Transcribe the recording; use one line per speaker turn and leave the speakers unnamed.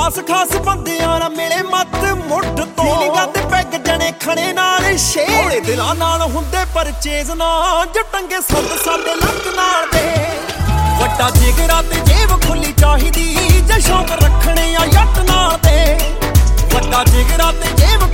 ਖਾਸ ਖਾਸ ਬੰਦਿਆਂ ਨਾਲ ਮਿਲੇ ਮੱਤ ਮੁੱਢ ਤੋਂ ਫੀਲਿੰਗਾਂ ਤੇ ਪੈਗ ਜਣੇ ਖਣੇ ਨਾਲ ਸ਼ੇਰ ਦਿਲਾਂ ਨਾਲ ਹੁੰਦੇ ਪਰਚੇਜ਼ ਨਾ ਜਟੰਗੇ ਸੱਤ ਸਾਡੇ ਲੱਕ ਨਾਲ ਦੇ ਵੱਡਾ ਜਿਗਰਾ ਤੇ ਜੇਬ ਖੁੱਲੀ ਚਾਹੀਦੀ ਜੇ ਸ਼ੌਕ ਰੱਖਣੇ ਆ ਜੱਟ ਨਾਲ ਦੇ ਵੱਡਾ ਜਿਗਰਾ ਤੇ ਜੇਬ